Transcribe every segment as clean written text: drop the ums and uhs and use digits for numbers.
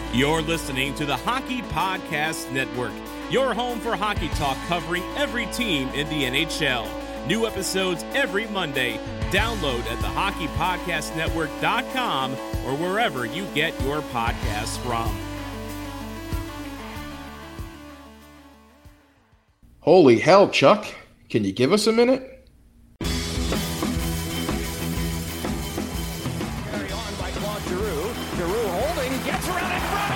You're listening to the Hockey Podcast Network, your home for hockey talk covering every team in the NHL. New episodes every Monday. Download at thehockeypodcastnetwork.com or wherever you get your podcasts from. Holy hell, Chuck. Can you give us a minute? Carry on by Claude Giroux. Giroux holding, gets around in front.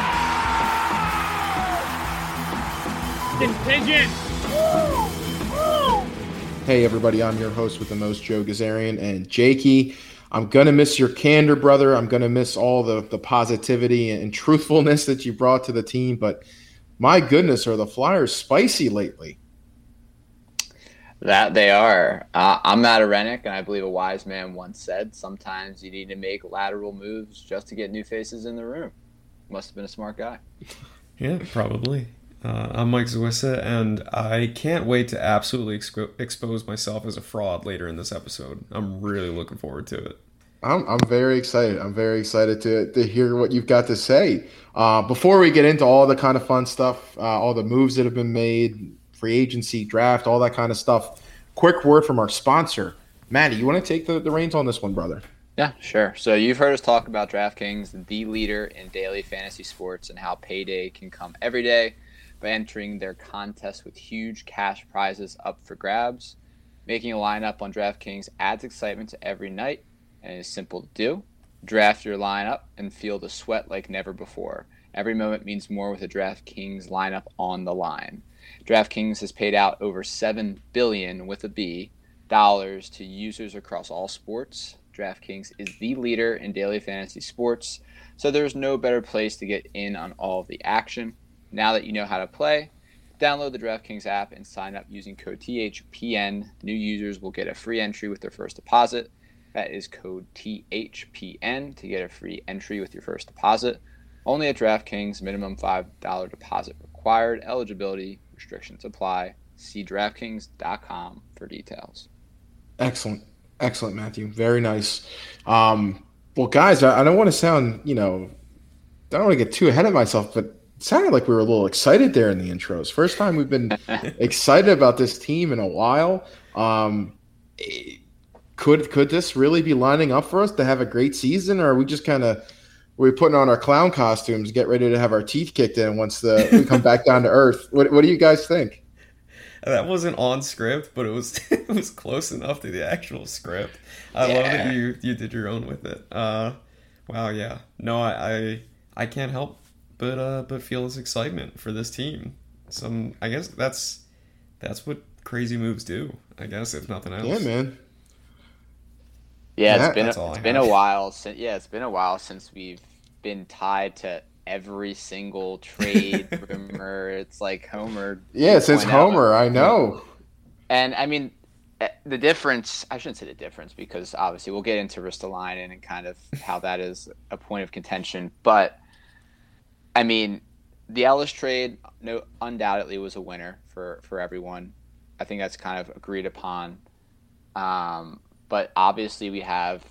Pigeon. Hey everybody, I'm your host with the most, Joe Gazarian, and Jakey, I'm going to miss your candor, brother. I'm going to miss all the positivity and truthfulness that you brought to the team, but my goodness, are the Flyers spicy lately? That they are. I'm Matt Arenik, and I believe a wise man once said, sometimes you need to make lateral moves just to get new faces in the room. Must have been a smart guy. Yeah, probably. I'm Mike Zwissa, and I can't wait to absolutely expose myself as a fraud later in this episode. I'm really looking forward to it. I'm very excited. I'm very excited to hear what you've got to say. Before we get into all the kind of fun stuff, all the moves that have been made, free agency, draft, all that kind of stuff, quick word from our sponsor. Matty, you want to take the reins on this one, brother? Yeah, sure. So you've heard us talk about DraftKings, the leader in daily fantasy sports, and how payday can come every day by entering their contest with huge cash prizes up for grabs. Making a lineup on DraftKings adds excitement to every night and is simple to do. Draft your lineup and feel the sweat like never before. Every moment means more with a DraftKings lineup on the line. DraftKings has paid out over $7 billion with a B dollars to users across all sports. DraftKings is the leader in daily fantasy sports, so there's no better place to get in on all of the action. Now that you know how to play, download the DraftKings app and sign up using code THPN. New users will get a free entry with their first deposit. That is code THPN to get a free entry with your first deposit. Only at DraftKings, minimum $5 deposit required. Eligibility restrictions apply. See DraftKings.com for details. Excellent, Matthew. Very nice. Well, guys, I don't want to sound, I don't want to get too ahead of myself, but it sounded like we were a little excited there in the intros. First time we've been excited about this team in a while. Could this really be lining up for us to have a great season, or are we just we're putting on our clown costumes, get ready to have our teeth kicked in once we come back down to earth? What do you guys think? That wasn't on script, but it was close enough to the actual script. I love that you did your own with it. Wow, yeah. No, I can't help but feel this excitement for this team. I guess that's what crazy moves do, I guess, if nothing else. Yeah, man. Yeah, it's been a while since we've been tied to every single trade rumor. It's like Homer. Yeah, since Homer, I know. And I mean, the difference, I shouldn't say the difference, because obviously we'll get into Ristolainen and kind of how that is a point of contention. But I mean, the Ellis trade undoubtedly was a winner for everyone. I think that's kind of agreed upon. But obviously we have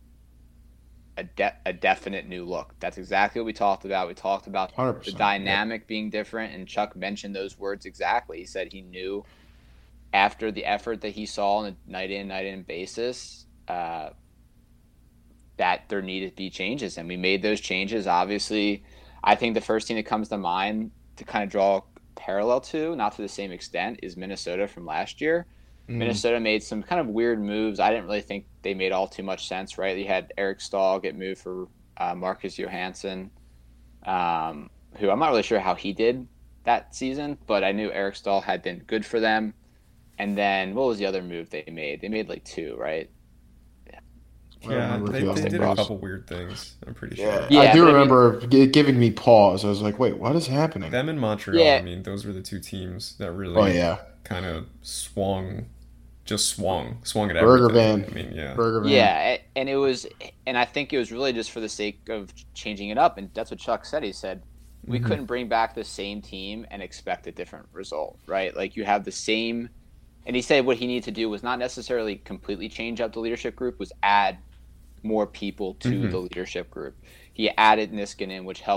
a definite new look. That's exactly what we talked about. We talked about 100%, the dynamic being different, and Chuck mentioned those words exactly. He said he knew after the effort that he saw on a night in basis that there needed to be changes, and we made those changes. Obviously, I think the first team that comes to mind to kind of draw a parallel to, not to the same extent, is Minnesota from last year. Minnesota made some kind of weird moves. I didn't really think they made all too much sense, right? You had Eric Stahl get moved for Marcus Johansson, who I'm not really sure how he did that season, but I knew Eric Stahl had been good for them. And then what was the other move they made? They made like two, right? Yeah, they did a couple weird things, I'm pretty sure. Yeah, I do remember it giving me pause. I was like, wait, what is happening? Them in Montreal, I mean, those were the two teams that really kind of swung at everything. Burger Van. I mean, Yeah, and it was, and I think it was really just for the sake of changing it up, and that's what Chuck said. He said, we couldn't bring back the same team and expect a different result, right? Like, you have the same, and he said what he needed to do was not necessarily completely change up the leadership group, was add more people to the leadership group. He added Niskanen, which helped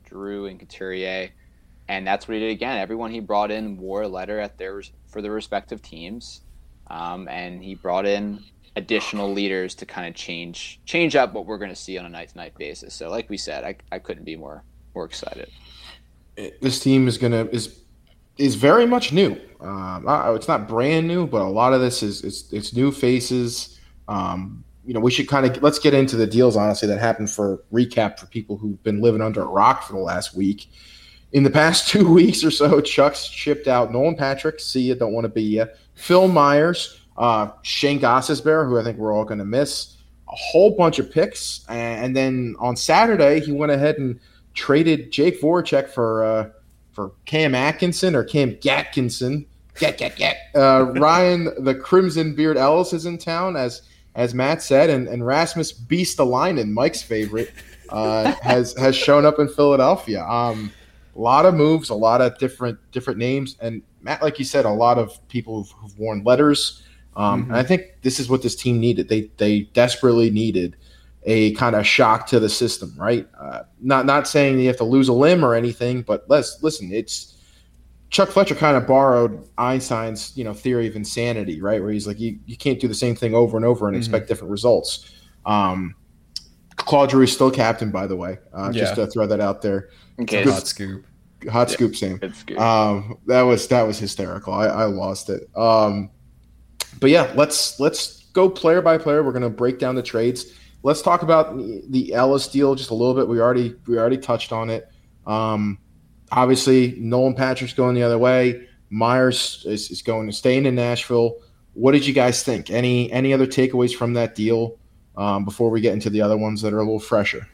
Drew, and Couturier. And that's what he did again. Everyone he brought in wore a letter for their respective teams. And he brought in additional leaders to kind of change up what we're going to see on a night-to-night basis. So like we said, I couldn't be more excited. This team is very much new. It's not brand new, but a lot of this is new faces. We should let's get into the deals, honestly, that happened for recap for people who've been living under a rock for the last week. In the past 2 weeks or so, Chuck's shipped out Nolan Patrick, see ya, don't want to be ya, Phil Myers, Shane Gostisbehere, who I think we're all going to miss, a whole bunch of picks. And then on Saturday, he went ahead and traded Jake Voracek for Cam Atkinson or Cam Gatkinson. Ryan, the Crimson Beard Ellis is in town, as Matt said, and Rasmus Beastalainen, Mike's favorite, has shown up in Philadelphia. A lot of moves, a lot of different names, and Matt, like you said, a lot of people who've worn letters. And I think this is what this team needed. They desperately needed a kind of shock to the system, right? Not saying you have to lose a limb or anything, but listen, it's Chuck Fletcher kind of borrowed Einstein's theory of insanity, right? Where he's like, you can't do the same thing over and over and expect different results. Claude Giroux is still captain, by the way. Just to throw that out there. Okay. Hot scoop. Hot scoop, Sam. Good scoop. That was hysterical. I lost it. But yeah, let's go player by player. We're gonna break down the trades. Let's talk about the Ellis deal just a little bit. We already touched on it. Obviously, Nolan Patrick's going the other way. Myers is going to stay in Nashville. What did you guys think? Any other takeaways from that deal before we get into the other ones that are a little fresher?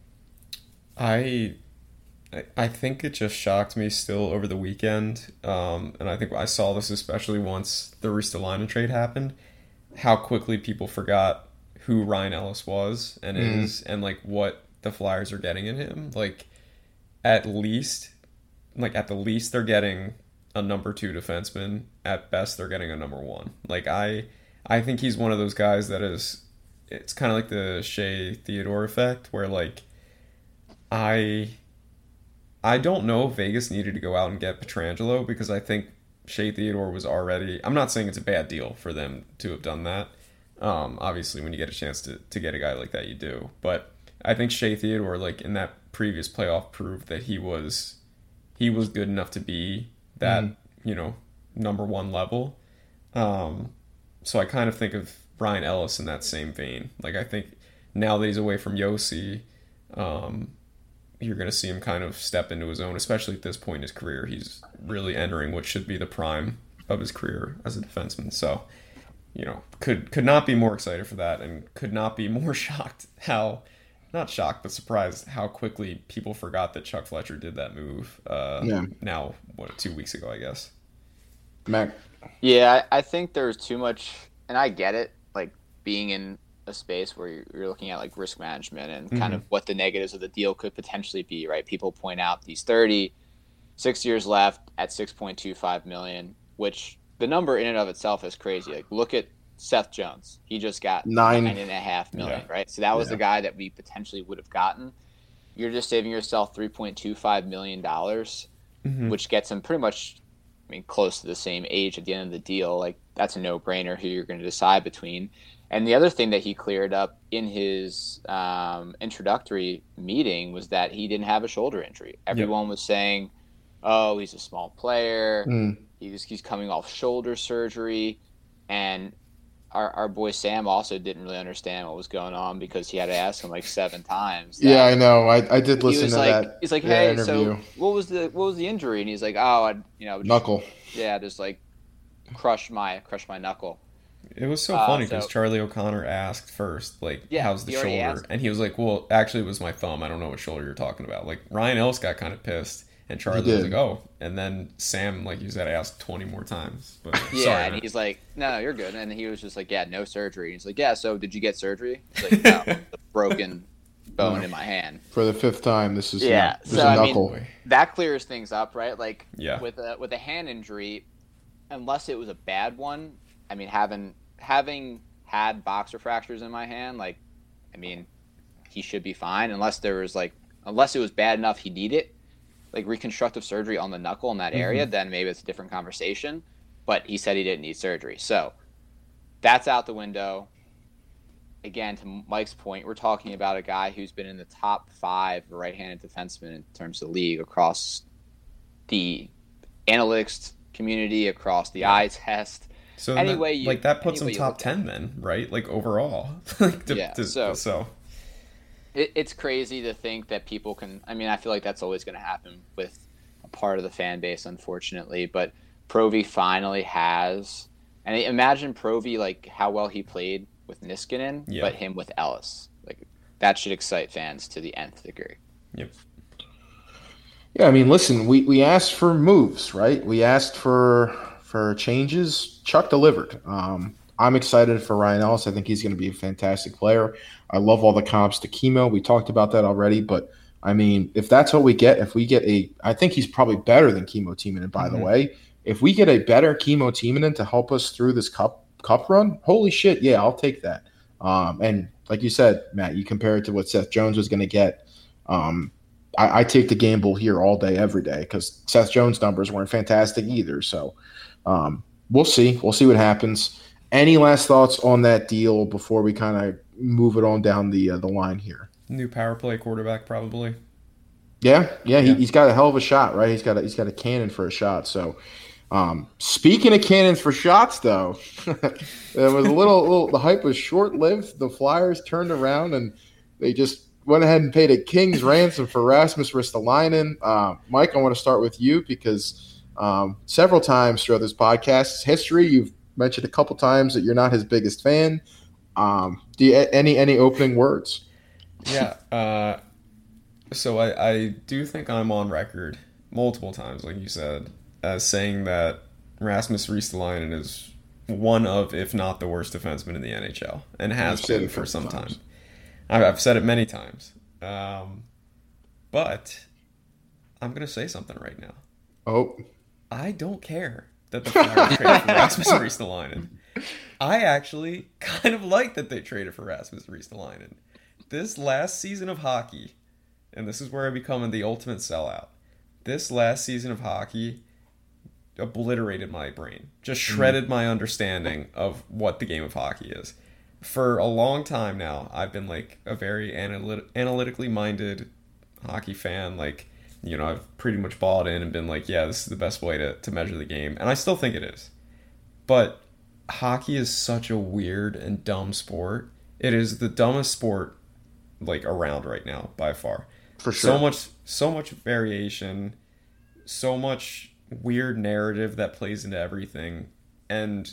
I think it just shocked me still over the weekend, and I think I saw this especially once the Ristolainen trade happened, how quickly people forgot who Ryan Ellis was and is, and like what the Flyers are getting in him. Like at the least they're getting a number 2 defenseman. At best, they're getting a number 1. Like I think he's one of those guys that is. It's kind of like the Shea Theodore effect, where like I don't know if Vegas needed to go out and get Pietrangelo, because I think Shea Theodore was already. I'm not saying it's a bad deal for them to have done that. Obviously, when you get a chance to get a guy like that, you do. But I think Shea Theodore, like in that previous playoff, proved that he was good enough to be that number 1 level. So I kind of think of Ryan Ellis in that same vein. Like I think now that he's away from Yossi, you're going to see him kind of step into his own, especially at this point in his career. He's really entering what should be the prime of his career as a defenseman. So, could not be more excited for that, and could not be more shocked not shocked, but surprised how quickly people forgot that Chuck Fletcher did that move. Now, 2 weeks ago, I guess. Mac? Yeah, I think there's too much, and I get it, like being in a space where you're looking at like risk management and kind of what the negatives of the deal could potentially be, right? People point out he's 30, 6 years left at $6.25 million, which the number in and of itself is crazy. Like look at Seth Jones. He just got $9.5 million, right? So that was the guy that we potentially would have gotten. You're just saving yourself $3.25 million, which gets him pretty much, close to the same age at the end of the deal. Like that's a no-brainer who you're going to decide between. And the other thing that he cleared up in his introductory meeting was that he didn't have a shoulder injury. Everyone was saying, oh, he's a small player. He's coming off shoulder surgery. And our boy Sam also didn't really understand what was going on because he had to ask him like 7 times. Yeah, I know. I did listen to that. He's like, hey, interview. So what was the injury? And he's like, oh, knuckle. Just like crush my knuckle. It was so funny because Charlie O'Connor asked first, like, how's the shoulder? And he was like, well, actually, it was my thumb. I don't know what shoulder you're talking about. Like, Ryan Ellis got kind of pissed, and Charlie was like, oh. And then Sam, like you said, asked 20 more times. But sorry, and he's like, no, you're good. And he was just like, yeah, no surgery. And he's like, yeah, so did you get surgery? He's like, no, the broken bone in my hand. For the 5th time, this is a knuckle. That clears things up, right? Like, with a hand injury, unless it was a bad one, having had boxer fractures in my hand, he should be fine unless there was like unless it was bad enough he needed like reconstructive surgery on the knuckle in that area, then maybe it's a different conversation. But he said he didn't need surgery. So that's out the window. Again, to Mike's point, we're talking about a guy who's been in the top 5 right-handed defensemen in terms of the league across the analytics community, across the eye test. So anyway, that puts him top 10 then, right? Like overall. So it's crazy to think that people can. I mean, I feel like that's always going to happen with a part of the fan base, unfortunately. But Provy finally has, and imagine Provy like how well he played with Niskanen, but him with Ellis. Like that should excite fans to the nth degree. Yep. Yeah, I mean, listen, we asked for moves, right? We asked for changes. Chuck delivered. I'm excited for Ryan Ellis. I think he's going to be a fantastic player. I love all the comps to Chemo. We talked about that already, but I mean, if that's what we get, if we get I think he's probably better than Chemo Timonen, by the way. If we get a better Chemo Timonen to help us through this cup run, holy shit, yeah, I'll take that. And like you said, Matt, you compare it to what Seth Jones was going to get. I take the gamble here all day, every day, because Seth Jones' numbers weren't fantastic either. So we'll see. We'll see what happens. Any last thoughts on that deal before we kind of move it on down the line here? New power play quarterback, probably. Yeah. He's got a hell of a shot, right? He's got a cannon for a shot. So, speaking of cannons for shots, though, there was a little. The hype was short lived. The Flyers turned around and they just went ahead and paid a king's ransom for Rasmus Ristolainen. Mike, I want to start with you because several times throughout this podcast's history, you've mentioned a couple times that you're not his biggest fan. Do you any opening words? Yeah. So I do think I'm on record multiple times, like you said, as saying that Rasmus Ristolainen is one of, if not the worst defenseman in the NHL, and has been for some time. I've said it many times. But I'm going to say something right now. Oh. I don't care that the Flyers traded for Rasmus Ristolainen. I actually kind of like that they traded for Rasmus Ristolainen. This last season of hockey, and this is where I become the ultimate sellout, this last season of hockey obliterated my brain. Just shredded my understanding of what the game of hockey is. For a long time now, I've been like a very analytically minded hockey fan. Like, you know, I've pretty much bought in and been like, yeah, this is the best way to measure the game. And I still think it is. But hockey is such a weird and dumb sport. It is the dumbest sport like around right now by far. For sure. So much variation, so much weird narrative that plays into everything. And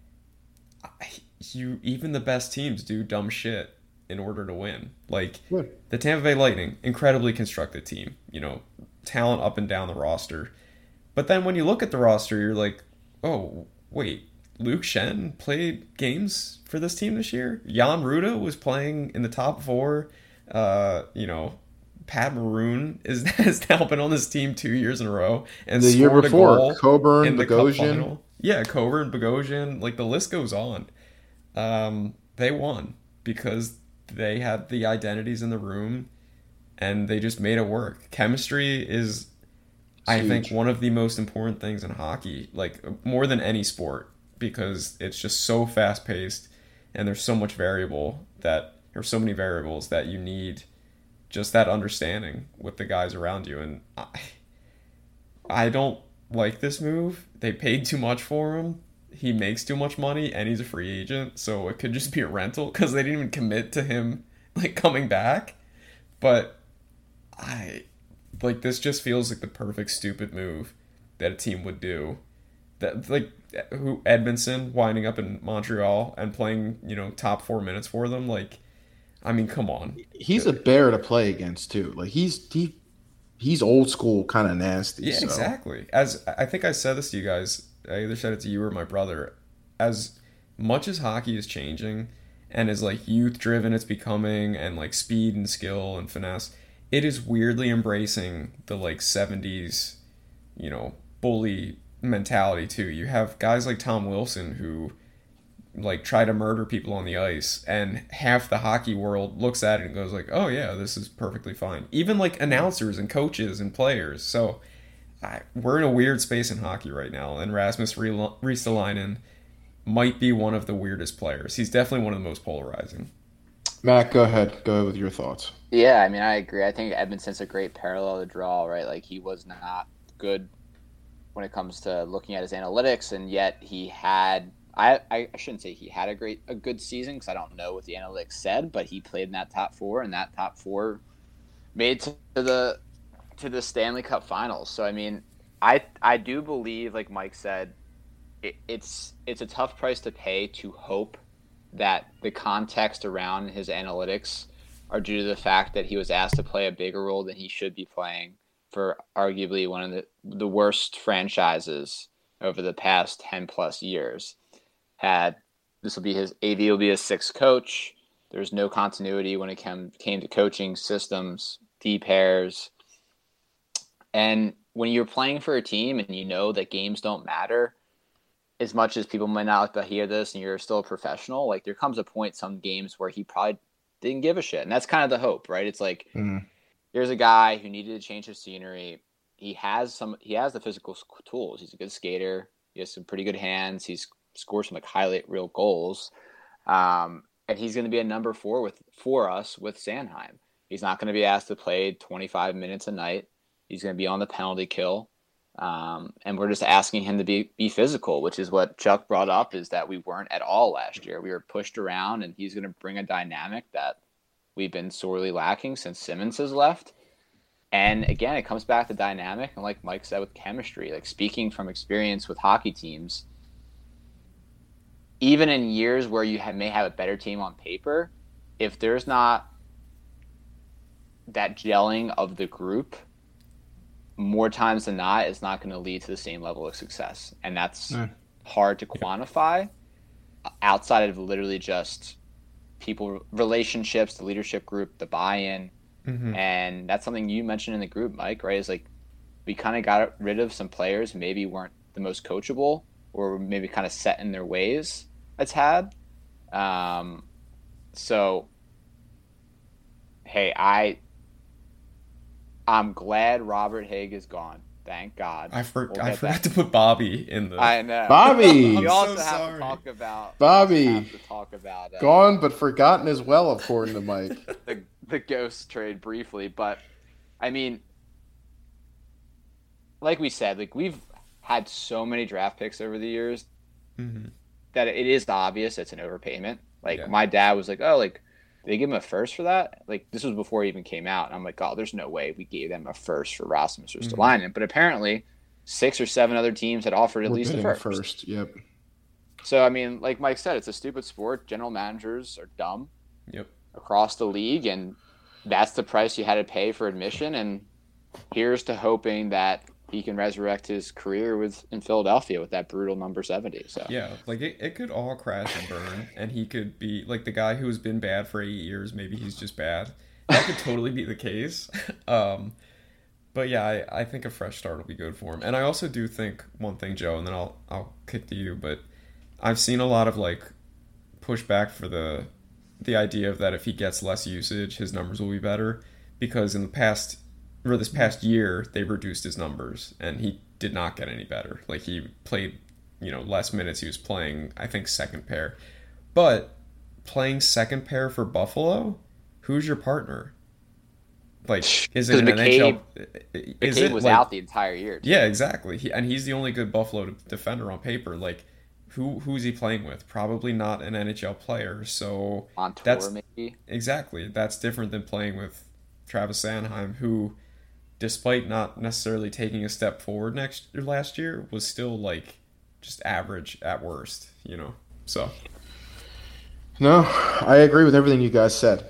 even the best teams do dumb shit in order to win. Like the Tampa Bay Lightning, incredibly constructed team, you know, talent up and down the roster. But then when you look at the roster, you're like, oh, wait, Luke Shen played games for this team this year? Jan Ruda was playing in the top 4. You know, Pat Maroon has now been on this team 2 years in a row and the year scored before, a goal Coburn, in the Cup Bogosian. final. Yeah, Coburn, Bogosian, like the list goes on. They won because they had the identities in the room and they just made it work. Chemistry is, I think, one of the most important things in hockey, like more than any sport, because it's just so fast paced and there's so many variables that you need just that understanding with the guys around you. And I don't like this move. They paid too much for him. He makes too much money and he's a free agent, so it could just be a rental because they didn't even commit to him like coming back. But this just feels like the perfect stupid move that a team would do. That like Edmondson winding up in Montreal and playing, you know, top 4 minutes for them. Like, I mean, come on. He's a bear to play against too. Like he's old school, kind of nasty. Yeah, so. Exactly. As I think I said this to you guys, I either said it to you or my brother. As much as hockey is changing and as like youth driven it's becoming, and like speed and skill and finesse, it is weirdly embracing the like 70s, you know, bully mentality too. You have guys like Tom Wilson who like try to murder people on the ice, and half the hockey world looks at it and goes like, oh yeah, this is perfectly fine. Even like announcers and coaches and players. So we're in a weird space in hockey right now, and Rasmus Ristolainen might be one of the weirdest players. He's definitely one of the most polarizing. Matt, go ahead with your thoughts. Yeah, I mean, I agree. I think Edmonton's a great parallel to draw, right? Like, he was not good when it comes to looking at his analytics, and yet he had I shouldn't say he had a good season, because I don't know what the analytics said, but he played in that top four, and that top four made to the Stanley Cup Finals. So I mean, I do believe, like Mike said, it's a tough price to pay to hope that the context around his analytics are due to the fact that he was asked to play a bigger role than he should be playing for arguably one of the worst franchises over the past 10 plus years. This will be his sixth coach. There's no continuity when it came to coaching systems, D pairs. And when you're playing for a team and you know that games don't matter, as much as people might not like to hear this, and you're still a professional, like, there comes a point some games where he probably didn't give a shit. And that's kind of the hope, right? It's like, here's a guy who needed to change his scenery. He has the physical tools. He's a good skater. He has some pretty good hands. He's scored some like highlight reel goals. And he's going to be a number 4 for us with Sanheim. He's not going to be asked to play 25 minutes a night. He's going to be on the penalty kill. And we're just asking him to be physical, which is what Chuck brought up, is that we weren't at all last year. We were pushed around, and he's going to bring a dynamic that we've been sorely lacking since Simmons has left. And again, it comes back to dynamic, and like Mike said, with chemistry, like, speaking from experience with hockey teams, even in years where you may have a better team on paper, if there's not that gelling of the group, more times than not, it's not going to lead to the same level of success. And that's hard to quantify outside of literally just people, relationships, the leadership group, the buy-in. Mm-hmm. And that's something you mentioned in the group, Mike, right? Is like, we kind of got rid of some players who maybe weren't the most coachable, or maybe kind of set in their ways. It's had. So, hey, I'm glad Robert Haig is gone. Thank God. I forgot to put Bobby in the. I know. Bobby. We also have to talk about Bobby. Gone but forgotten as well, according to Mike. the Ghost trade briefly, but I mean, like we said, like, we've had so many draft picks over the years that it is obvious it's an overpayment. Like, my dad was like, "Oh, like, they give him a first for that?" Like, this was before he even came out. And I'm like, "Oh, there's no way we gave them a first for Rasmus Ristolainen." But apparently 6 or 7 other teams had offered at least a first. Yep. So, I mean, like Mike said, it's a stupid sport. General managers are dumb across the league, and that's the price you had to pay for admission. And here's to hoping that he can resurrect his career in Philadelphia with that brutal number 70. So yeah, like, it could all crash and burn, and he could be like the guy who's been bad for 8 years. Maybe he's just bad. That could totally be the case. But yeah, I think a fresh start will be good for him. And I also do think one thing, Joe, and then I'll kick to you. But I've seen a lot of like pushback for the idea of that if he gets less usage, his numbers will be better, because in this past year, they reduced his numbers, and he did not get any better. Like, he played, less minutes. He was playing, I think, second pair. But playing second pair for Buffalo, who's your partner? Like, is it an NHL? McCabe was out the entire year, too. Yeah, exactly. He's the only good Buffalo defender on paper. Like, who's he playing with? Probably not an NHL player. So on tour, maybe. Exactly. That's different than playing with Travis Sanheim, who, despite not necessarily taking a step forward last year, was still like just average at worst, So. No, I agree with everything you guys said.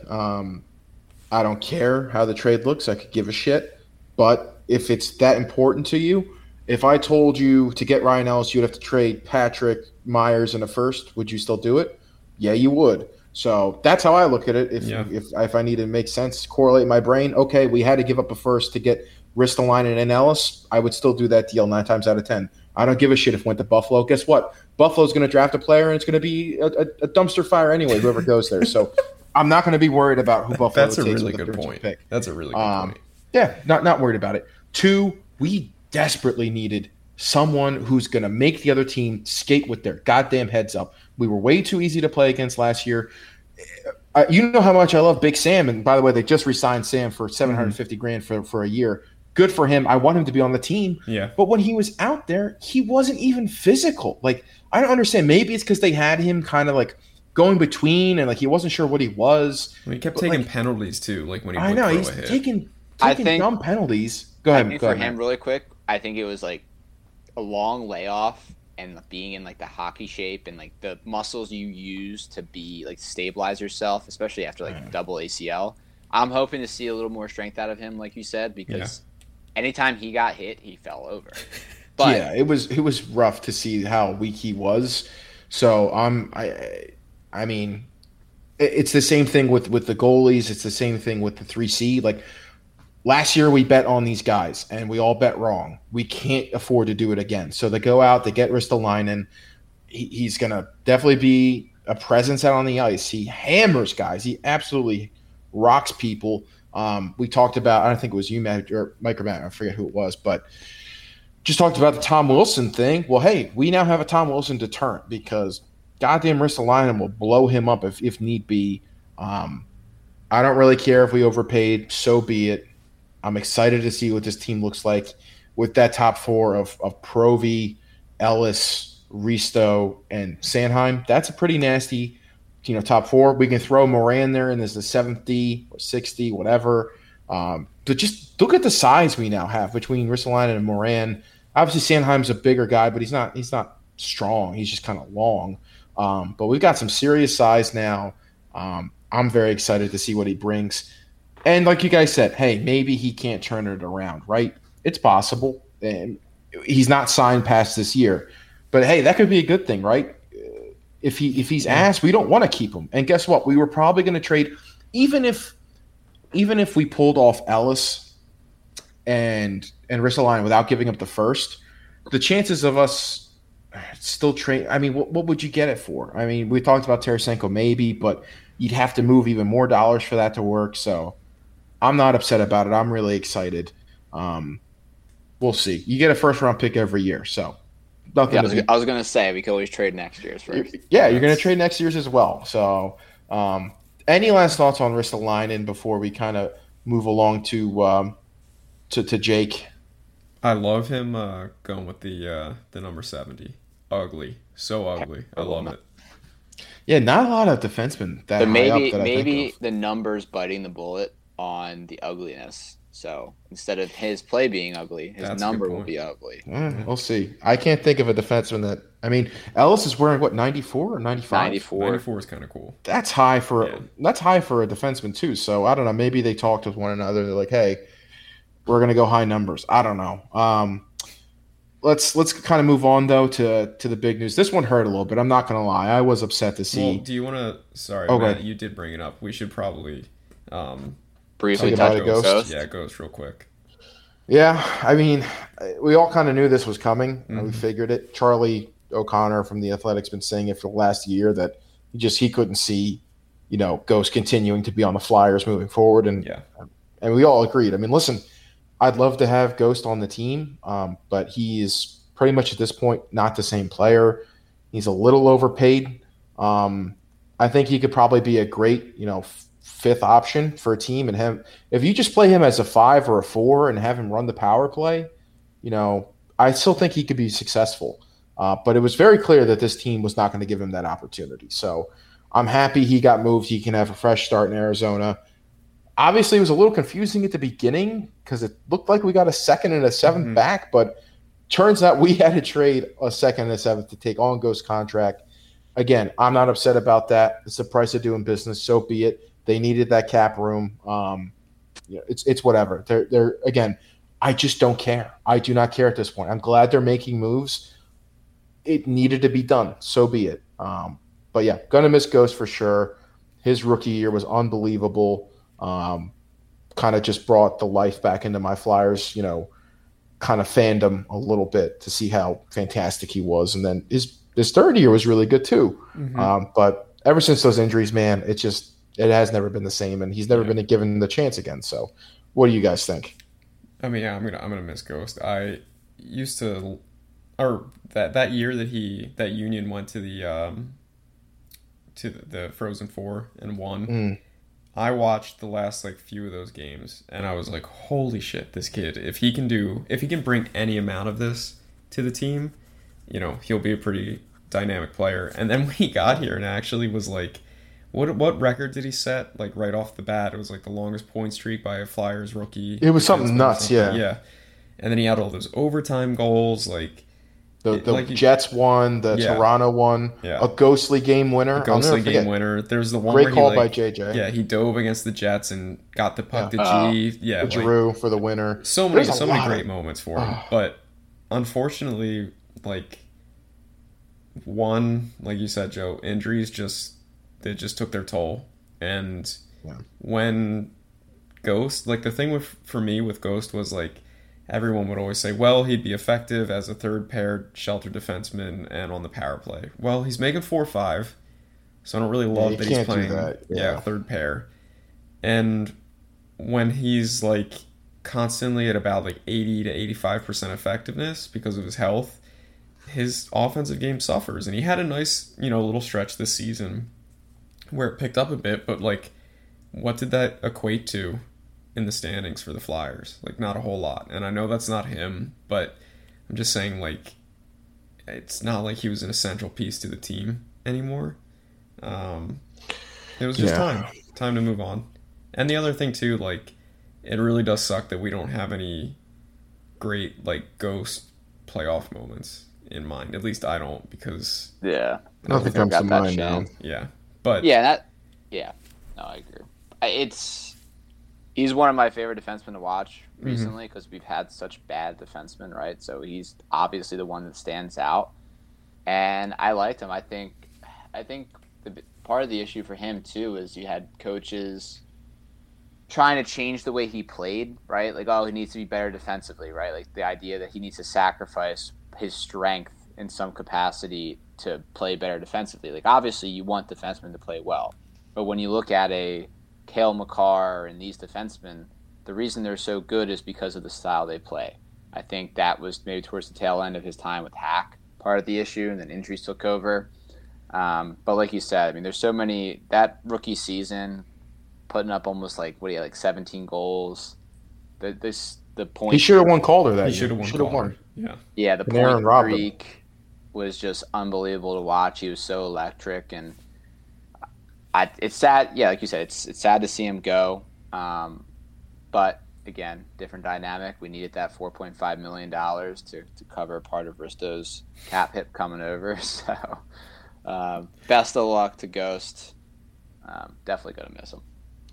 I don't care how the trade looks. I could give a shit. But if it's that important to you, if I told you to get Ryan Ellis, you'd have to trade Patrick Myers in a first, would you still do it? Yeah, you would. So that's how I look at it. If I need to make sense, correlate my brain, okay, we had to give up a first to get Ristolainen and Ellis, I would still do that deal 9 times out of 10. I don't give a shit if it went to Buffalo. Guess what? Buffalo's going to draft a player, and it's going to be a dumpster fire anyway, whoever goes there. So I'm not going to be worried about who Buffalo That's takes a really with the good 13th point. pick. That's a really good point. Yeah, not worried about it. 2, we desperately needed someone who's going to make the other team skate with their goddamn heads up. We were way too easy to play against last year. You know how much I love Big Sam, and by the way, they just re-signed Sam for $750,000 for a year. Good for him. I want him to be on the team. Yeah. But when he was out there, he wasn't even physical. Like, I don't understand. Maybe it's because they had him kind of like going between, and like he wasn't sure what he was. He kept taking penalties too, like when he I know would he's throw a hit. taking dumb penalties. Go ahead. I think go for ahead, him, Matt. really quick, I think it was like a long layoff and being in like the hockey shape and like the muscles you use to be like stabilize yourself, especially after like double ACL. I'm hoping to see a little more strength out of him, like you said, because anytime he got hit, he fell over. But Yeah, it was rough to see how weak he was. So I mean, it's the same thing with the goalies. It's the same thing with the 3C. Like last year, we bet on these guys, and we all bet wrong. We can't afford to do it again. So they go out, they get Ristolainen. He's going to definitely be a presence out on the ice. He hammers guys. He absolutely rocks people. We talked about, I don't think it was you, Matt, or Mike or Matt, I forget who it was, but just talked about the Tom Wilson thing. Well, hey, we now have a Tom Wilson deterrent because goddamn Ristolainen will blow him up if need be. I don't really care if we overpaid. So be it. I'm excited to see what this team looks like with that top 4 of Provy, Ellis, Risto, and Sanheim. That's a pretty nasty, top 4. We can throw Moran there, and there's the 7th D or 6th D, whatever. But just look at the size we now have between Ristolainen and Moran. Obviously, Sanheim's a bigger guy, but he's not strong. He's just kind of long. But we've got some serious size now. I'm very excited to see what he brings. And like you guys said, hey, maybe he can't turn it around, right? It's possible. And he's not signed past this year. But, hey, that could be a good thing, right? If he's asked, we don't want to keep him. And guess what? We were probably going to trade even if we pulled off Ellis and Ristolainen without giving up the first, the chances of us still trade – I mean, what would you get it for? I mean, we talked about Tarasenko maybe, but you'd have to move even more dollars for that to work. So I'm not upset about it. I'm really excited. We'll see. You get a first-round pick every year, so nothing. Yeah, I was going to say we could always trade next year's first. Yeah, you're going to trade next year's as well. So any last thoughts on Ristolainen before we kind of move along to Jake? I love him going with the number 70. Ugly. So ugly. I love it. Yeah, not a lot of defensemen that But high up that I think maybe of. the numbers biting the bullet on the ugliness. So instead of his play being ugly, his That's a number good will point. be ugly. We'll see. I can't think of a defenseman that – I mean, Ellis is wearing, 94 or 95? 94. 94 is kind of cool. That's high for Yeah. that's high for a defenseman too. So I don't know. Maybe they talked with one another. They're like, "Hey, we're gonna go high numbers." I don't know. Let's kind of move on though to the big news. This one hurt a little bit. I'm not gonna lie. I was upset to see. Well, do you want to – sorry, Okay. Matt, you did bring it up. We should probably Briefly Talk about touch a Ghost? Ghost. yeah, Ghost real quick. Yeah, I mean, we all kind of knew this was coming. We Mm-hmm. figured it. Charlie O'Connor from the Athletic's been saying it for the last year that he couldn't see, Ghost continuing to be on the Flyers moving forward, and Yeah. and we all agreed. I mean, listen, I'd love to have Ghost on the team, but he is pretty much at this point not the same player. He's a little overpaid. I think he could probably be a great, fifth option for a team, and him if you just play him as a 5 or a 4 and have him run the power play, I still think he could be successful. But it was very clear that this team was not going to give him that opportunity. So I'm happy he got moved. He can have a fresh start in Arizona. Obviously, it was a little confusing at the beginning because it looked like we got a 2nd and a 7th back, but turns out we had to trade a 2nd and a 7th to take on Ghost's contract. Again, I'm not upset about that. It's the price of doing business. So be it. They needed that cap room. It's whatever. They're again. I just don't care. I do not care at this point. I'm glad they're making moves. It needed to be done. So be it. But yeah, gonna miss Ghost for sure. His rookie year was unbelievable. Kind of just brought the life back into my Flyers, kind of fandom a little bit to see how fantastic he was. And then his third year was really good too. But ever since those injuries, man, it has never been the same, and he's never been given the chance again. So what do you guys think? I mean, yeah, I'm gonna miss Ghost. I used to, or that year that Union went to the Frozen Four and won. I watched the last few of those games, and I was like, holy shit, this kid, if he can bring any amount of this to the team, he'll be a pretty dynamic player. And then when he got here and actually was what record did he set? Right off the bat, it was the longest point streak by a Flyers rookie. It was something nuts, yeah. Yeah. And then he had all those overtime goals, The Jets won, Toronto won, a ghostly game winner. There's the one great where call by JJ. Yeah, he dove against the Jets and got the puck to G. Yeah, Giroux for the winner. So many great moments for him. But unfortunately, one, like you said, Joe, injuries just took their toll. And when Ghost, the thing for me with Ghost was everyone would always say, well, he'd be effective as a third pair shelter defenseman and on the power play. Well, he's making 4-5, so I don't really love that he's playing third pair. And when he's constantly at about 80 to 85% effectiveness because of his health, his offensive game suffers. And he had a nice, little stretch this season where it picked up a bit, but what did that equate to in the standings for the Flyers? Not a whole lot. And I know that's not him, but I'm just saying it's not like he was an essential piece to the team anymore. It was just time to move on. And the other thing too, it really does suck that we don't have any great Ghost playoff moments in mind. At least I don't, because nothing comes to mind now. Yeah, but no, I agree. He's one of my favorite defensemen to watch recently because we've had such bad defensemen, right? So he's obviously the one that stands out, and I liked him. I think part of the issue for him too is you had coaches trying to change the way he played, right? He needs to be better defensively, right? The idea that he needs to sacrifice his strength in some capacity to play better defensively. Obviously you want defensemen to play well, but when you look at a Cale Makar and these defensemen, the reason they're so good is because of the style they play. I think that was maybe towards the tail end of his time with Hack, part of the issue, and then injuries took over. But like you said, there's so many, that rookie season, putting up almost 17 goals. The point. He should have won Calder that year. He should have won. Yeah, the point streak was just unbelievable to watch. He was so electric, and it's sad. Yeah, like you said, it's sad to see him go. But again, different dynamic. We needed that $4.5 million to cover part of Risto's cap hit coming over. So best of luck to Ghost. Definitely gonna miss him.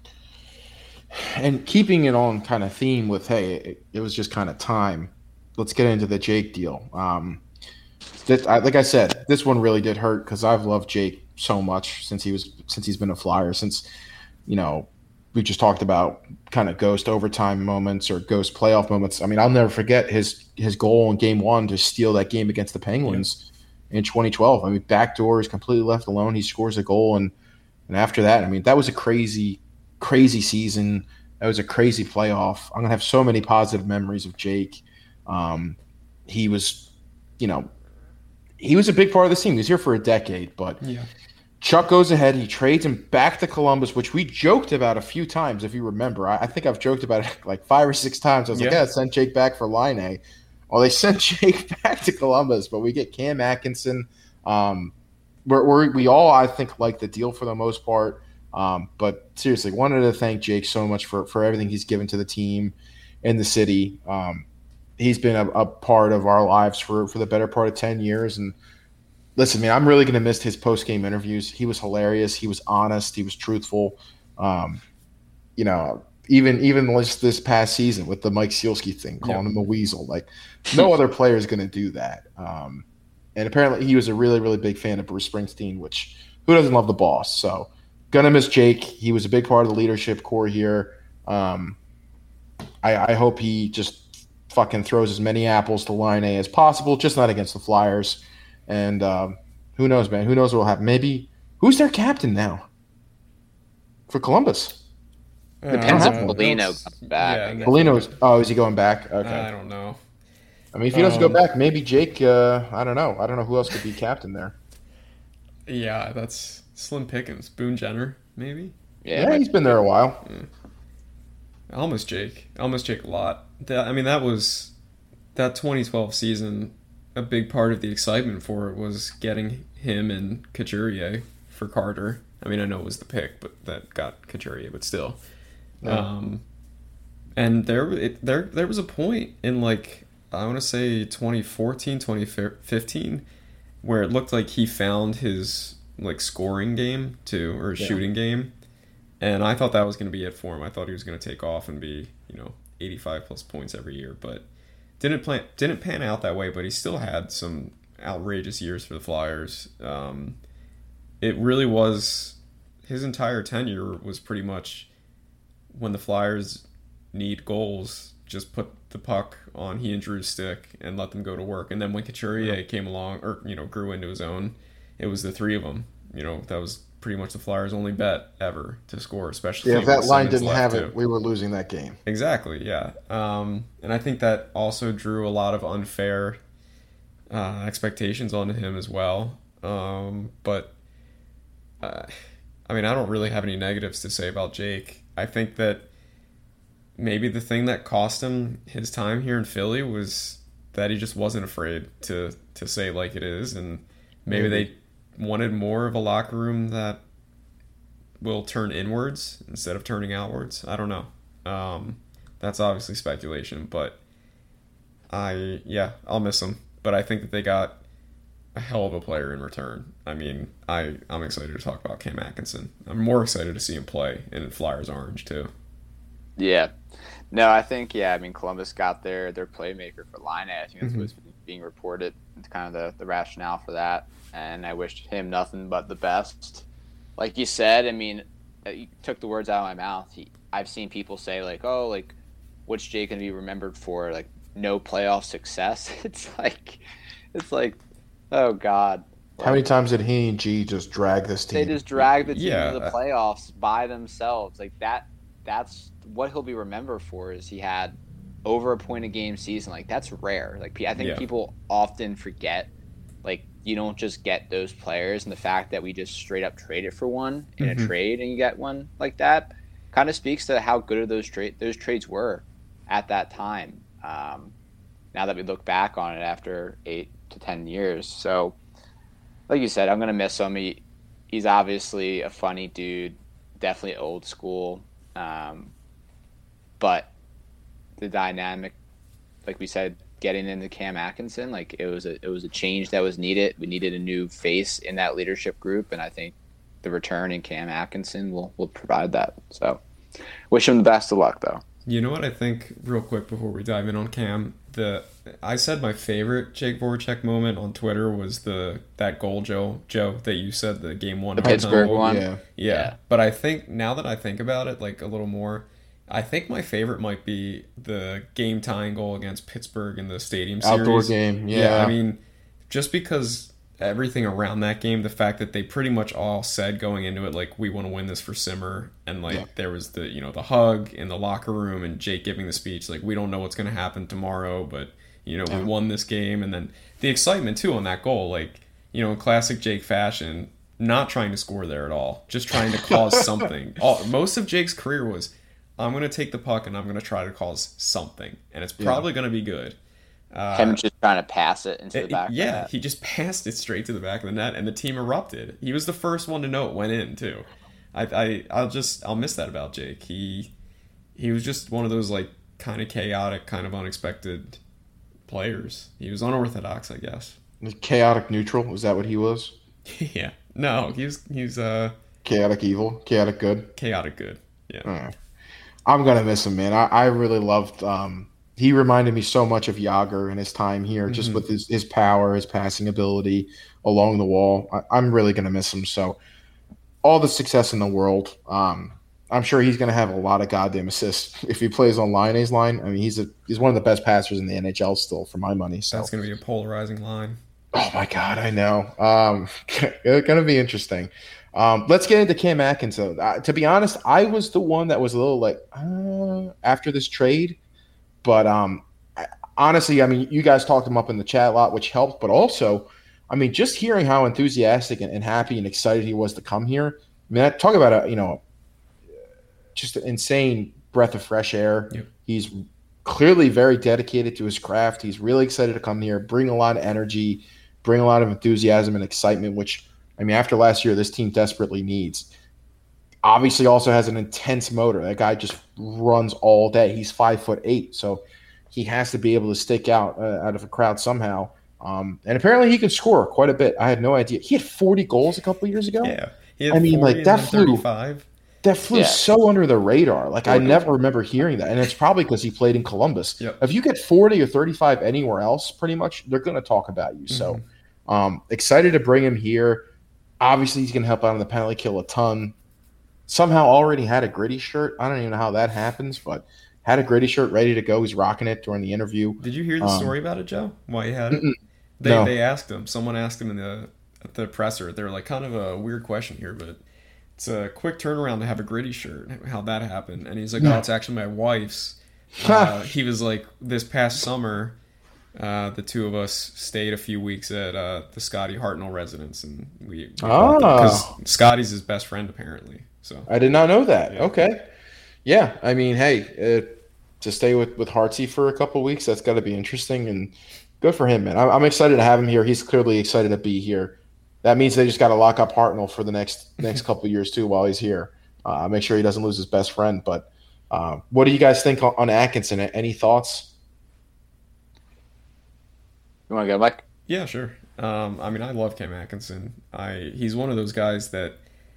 And keeping it on kind of theme with, it was just kind of time. Let's get into the Jake deal. Like I said, this one really did hurt because I've loved Jake so much since he's been a Flyer. Since we just talked about kind of Ghost overtime moments or Ghost playoff moments. I'll never forget his goal in Game 1 to steal that game against the Penguins in 2012. Backdoor is completely left alone. He scores a goal, and after that, that was a crazy season. That was a crazy playoff. I'm gonna have so many positive memories of Jake. He was, he was a big part of the team. He was here for a decade, but Chuck goes ahead. He trades him back to Columbus, which we joked about a few times, if you remember. I think I've joked about it 5 or 6 times. I was send Jake back for Laine. Well, they sent Jake back to Columbus, but we get Cam Atkinson. We all, I think, like the deal for the most part. But seriously, wanted to thank Jake so much for everything he's given to the team and the city. He's been a part of our lives for the better part of 10 years. And listen, man, I'm really going to miss his post-game interviews. He was hilarious. He was honest. He was truthful. Even this past season with the Mike Sealski thing, calling him a weasel. No other player is going to do that. And apparently he was a really, really big fan of Bruce Springsteen, which who doesn't love the boss? So gonna miss Jake. He was a big part of the leadership core here. I hope he just fucking throws as many apples to Line A as possible, just not against the Flyers. And who knows, man? Who knows what will happen? Maybe who's their captain now for Columbus? Depends if Foligno comes back. Yeah, Foligno's. Oh, is he going back? Okay. I don't know. I mean, if he doesn't go back, maybe Jake. I don't know. I don't know who else could be captain there. Yeah, that's slim pickings. Boone Jenner, maybe. Yeah, he's been there a while. Almost Jake a lot. That was that 2012 season. A big part of the excitement for it was getting him and Couturier for Carter. I mean, I know it was the pick, but that got Couturier, but still. Yeah. And there was a point in, like, I want to say 2014, 2015, where it looked like he found his, like, scoring game too, or shooting game. And I thought that was going to be it for him. I thought he was going to take off and be, 85 plus points every year, but didn't pan out that way. But he still had some outrageous years for the Flyers. It really was, his entire tenure was pretty much, when the Flyers need goals, just put the puck on he and Drew's stick and let them go to work. And then when Couturier came along, or grew into his own, it was the three of them. That was pretty much the Flyers' only bet ever to score, especially if that line Simmons didn't have it, too. we were losing that game. Exactly, yeah. And I think that also drew a lot of unfair expectations onto him as well. But I don't really have any negatives to say about Jake. I think that maybe the thing that cost him his time here in Philly was that he just wasn't afraid to say it like it is, and maybe they wanted more of a locker room that will turn inwards instead of turning outwards. I don't know. That's obviously speculation, but I'll miss him. But I think that they got a hell of a player in return. I mean, I'm excited to talk about Cam Atkinson. I'm more excited to see him play in Flyers orange too. Yeah. No, I think, Columbus got their playmaker for Line A. I think that's what's being reported. It's kind of the rationale for that. And I wish him nothing but the best. Like you said, you took the words out of my mouth. I've seen people say, like, what's Jake going to be remembered for? Like, no playoff success? It's like, oh, God. How many times did he and G just drag this team? They just drag the team to the playoffs by themselves. Like, that's what he'll be remembered for, is he had over a point a game season. Like, that's rare. Like, I think people often forget, like, you don't just get those players, and the fact that we just straight up traded for one in a trade and you get one like that kind of speaks to how good of those trades were at that time. Now that we look back on it after 8 to 10 years. So, like you said, I'm going to miss him. He's obviously a funny dude, definitely old school. But the dynamic, like we said, getting into Cam Atkinson, like it was a change that was needed. We needed a new face in that leadership group, and I think the return in Cam Atkinson will provide that. So, wish him the best of luck, though. You know what I think, real quick before we dive in on Cam? I said my favorite Jake Voracek moment on Twitter was that goal, Joe, that you said, the game one, the Pittsburgh goal. one. Yeah. But I think now that I think about it, like a little more, I think my favorite might be the game tying goal against Pittsburgh in the Stadium Series. Outdoor game, yeah. I mean, just because everything around that game, the fact that they pretty much all said going into it, like, we want to win this for Simmer, and there was the the hug in the locker room and Jake giving the speech, like, we don't know what's going to happen tomorrow, but we won this game. And then the excitement too on that goal, like, in classic Jake fashion, not trying to score there at all, just trying to cause something. Most of Jake's career was, I'm going to take the puck and I'm going to try to cause something, and it's probably going to be good. Him just trying to pass it into the back of the net. He just passed it straight to the back of the net, and the team erupted. He was the first one to know it went in too. I'll miss that about Jake. He was just one of those, like, kind of chaotic, kind of unexpected players. He was unorthodox, I guess. Chaotic neutral, was that what he was? Yeah. No, he's chaotic evil, chaotic good. Chaotic good. Yeah. I'm gonna miss him, man. I really loved. He reminded me so much of Jágr in his time here, just with his power, his passing ability along the wall. I'm really gonna miss him. So, all the success in the world. I'm sure he's going to have a lot of goddamn assists if he plays on Lione's line. I mean, he's one of the best passers in the NHL still, for my money. So That's going to be a polarizing line. Oh my God, I know. It's going to be interesting. Let's get into Cam Atkinson. To be honest, I was the one that was a little like after this trade, but honestly, I mean, you guys talked him up in the chat a lot, which helped. But also, I mean, just hearing how enthusiastic and happy and excited he was to come here. I mean, talk about just an insane breath of fresh air. Yep. He's clearly very dedicated to his craft. He's really excited to come here, bring a lot of energy, bring a lot of enthusiasm and excitement, which, I mean, after last year, this team desperately needs. Obviously also has an intense motor. That guy just runs all day. He's 5'8", so he has to be able to stick out of a crowd somehow. And apparently he can score quite a bit. I had no idea. He had 40 goals a couple years ago. Yeah. He had 40 like that flew 35. That flew so under the radar. Like, I never remember hearing that. And it's probably because he played in Columbus. Yep. If you get 40 or 35 anywhere else, pretty much, they're going to talk about you. So excited to bring him here. Obviously, he's going to help out on the penalty kill a ton. Somehow already had a Gritty shirt. I don't even know how that happens, but had a Gritty shirt ready to go. He's rocking it during the interview. Did you hear the story about it, Joe? Why he had it? No. They asked him. Someone asked him at the presser. They were like, kind of a weird question here, but it's a quick turnaround to have a Gritty shirt. How'd that happen? And he's like, oh, it's actually my wife's. He was like, this past summer, the two of us stayed a few weeks at the Scotty Hartnell residence, and we because Scotty's his best friend apparently. So I did not know that. Yeah. Okay, yeah. I mean, hey, to stay with Hartsey for a couple of weeks, that's got to be interesting, and good for him, man. I'm excited to have him here. He's clearly excited to be here. That means they just got to lock up Hartnell for the next couple of years too while he's here. Make sure he doesn't lose his best friend. But what do you guys think on Atkinson? Any thoughts? You want to go, Mike? yeah, sure. I mean, I love Cam Atkinson. He's one of those guys that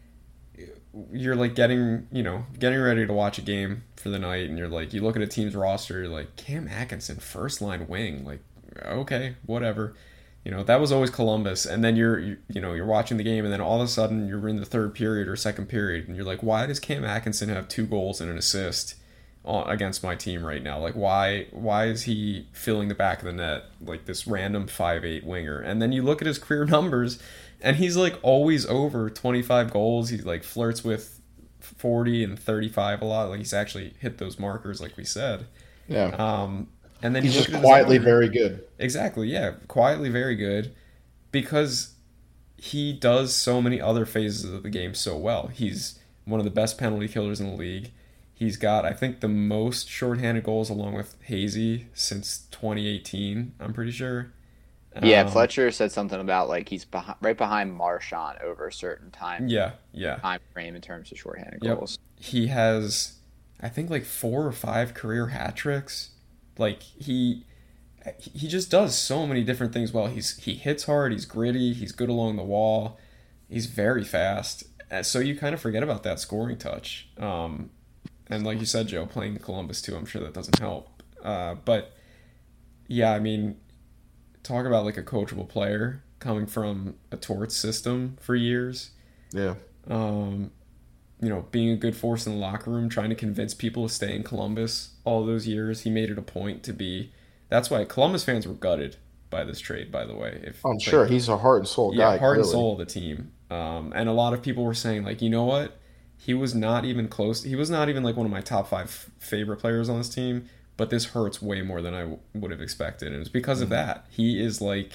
you're like getting ready to watch a game for the night, and you're like, you look at a team's roster, you're like, Cam Atkinson, first line wing, like, okay, whatever. That was always Columbus, and then you're watching the game, and then all of a sudden you're in the third period or second period, and you're like, why does Cam Atkinson have 2 goals and an assist against my team right now? Like, why is he filling the back of the net like this random 5'8" winger? And then you look at his career numbers, and he's like always over 25 goals. He like flirts with 40 and 35 a lot. Like, he's actually hit those markers, like we said. Yeah. And then he's just quietly very good. Exactly, yeah. Quietly very good because he does so many other phases of the game so well. He's one of the best penalty killers in the league. He's got, I think, the most shorthanded goals along with Hazy since 2018, I'm pretty sure. Yeah, Fletcher said something about like he's right behind Marchand over a certain time. Yeah. Time frame in terms of shorthanded Yep. goals. He has, I think, like 4 or 5 career hat tricks. Like, he just does so many different things well. He hits hard, he's gritty, he's good along the wall, he's very fast. So you kind of forget about that scoring touch. And like you said, Joe, playing Columbus too, I'm sure that doesn't help. But yeah, I mean, talk about like a coachable player coming from a Torts system for years. Yeah. Being a good force in the locker room, trying to convince people to stay in Columbus all those years. He made it a point to be. That's why Columbus fans were gutted by this trade, by the way. I'm sure he's a heart and soul guy. Yeah, heart and clearly. soul of the team. And a lot of people were saying, like, you know what? He was not even close. He was not even like one of my top 5 favorite players on this team, but this hurts way more than I would have expected. And it was because of that. He is like,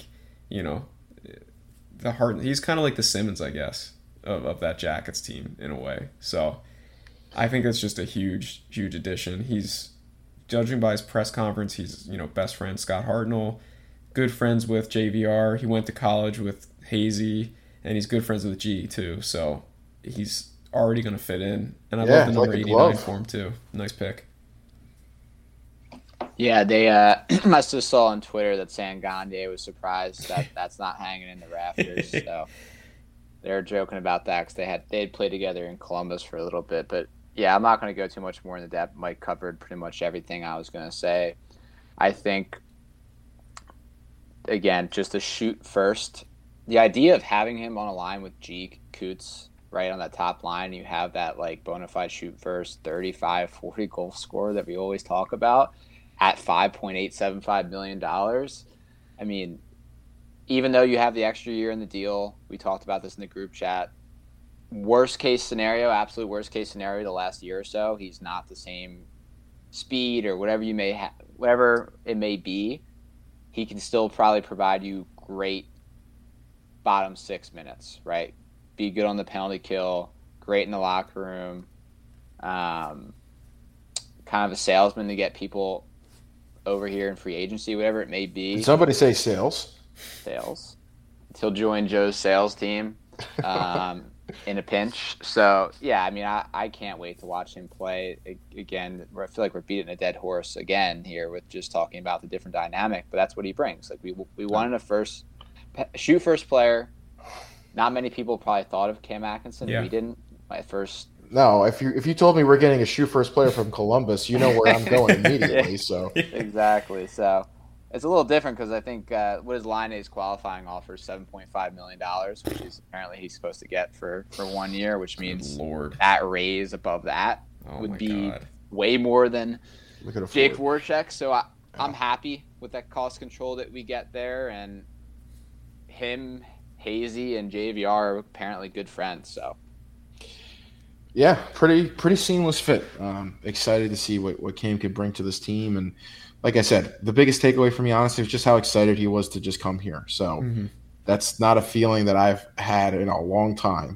the heart. He's kind of like the Simmons, I guess, of that Jackets team in a way. So I think that's just a huge, huge addition. He's, judging by his press conference, he's, best friend Scott Hartnell, good friends with JVR. He went to college with Hazy, and he's good friends with G too. So he's already going to fit in. And I love the number 89 for him too. Nice pick. Yeah, they must have saw on Twitter that Sangande was surprised that that's not hanging in the rafters. So they're joking about that because they had played together in Columbus for a little bit. But yeah, I'm not going to go too much more into depth. Mike covered pretty much everything I was going to say. I think, again, just to shoot first, the idea of having him on a line with G, Coots, right on that top line. You have that like bona fide shoot first 35, 40 goal scorer that we always talk about at $5.875 million. I mean, even though you have the extra year in the deal, we talked about this in the group chat. Worst case scenario, absolute worst case scenario, the last year or so, he's not the same speed or whatever you may have, whatever it may be. He can still probably provide you great bottom 6 minutes, right? Be good on the penalty kill, great in the locker room, kind of a salesman to get people over here in free agency, whatever it may be. Did somebody say sales? Sales. He'll join Joe's sales team in a pinch. So, yeah, I mean, I can't wait to watch him play again. I feel like we're beating a dead horse again here with just talking about the different dynamic, but that's what he brings. Like, we wanted a shoot first player. Not many people probably thought of Cam Atkinson. Yeah. We didn't. My first. No, if you told me we're getting a shoe first player from Columbus, you know where I'm going immediately. Yeah. So Exactly. So it's a little different because I think what his Line's qualifying offer is $7.5 million, which is apparently he's supposed to get for 1 year, which means Lord. that raise above that Oh would my be God. way more than we could afford. Jake Voracek. So I'm happy with that cost control that we get there, and him, Hazy, and JVR are apparently good friends. So. Yeah, pretty seamless fit. Excited to see what Cam could bring to this team. And like I said, the biggest takeaway for me, honestly, was just how excited he was to just come here. So that's not a feeling that I've had in a long time.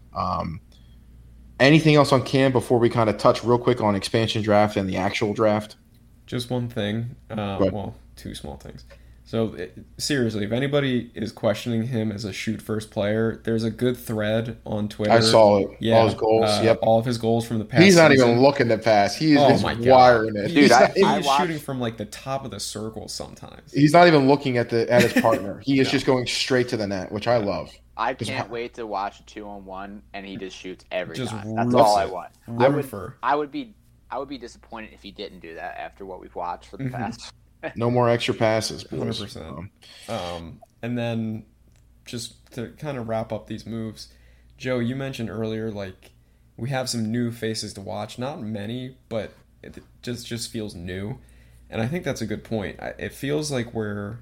Anything else on Cam before we kind of touch real quick on expansion draft and the actual draft? Just one thing. Well, two small things. So, seriously, if anybody is questioning him as a shoot-first player, there's a good thread on Twitter. I saw it. Yeah, All his goals. Yep. All of his goals from the past He's not season. even looking to pass. He is just my God. wiring it. Dude, he's not, He's watched- shooting from like the top of the circle sometimes. he's not even looking at his partner. He is just going straight to the net, which I love. I can't wait to watch a 2-on-1 and he just shoots every Just time. That's rips all I it. want. Roofer. I would be disappointed if he didn't do that after what we've watched for the past. No more extra passes, boys. 100%. And then just to kind of wrap up these moves, Joe, you mentioned earlier, like, we have some new faces to watch. Not many, but it just feels new. And I think that's a good point. It feels like we're